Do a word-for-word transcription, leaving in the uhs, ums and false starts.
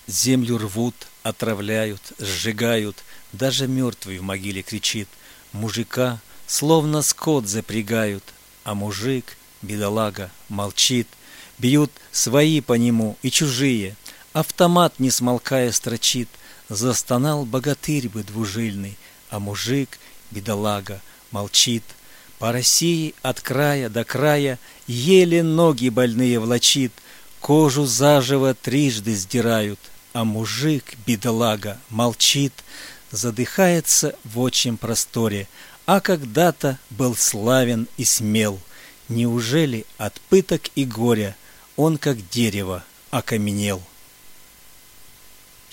Землю рвут, отравляют, сжигают, даже мертвый в могиле кричит. Мужика словно скот запрягают, а мужик, бедолага, молчит. Бьют свои по нему и чужие, автомат не смолкая строчит. Застонал богатырь бы двужильный, а мужик, бедолага, молчит. По России от края до края еле ноги больные влачит. Кожу заживо трижды сдирают, а мужик, бедолага, молчит. Задыхается в отчем просторе, а когда-то был славен и смел. Неужели от пыток и горя он, как дерево, окаменел?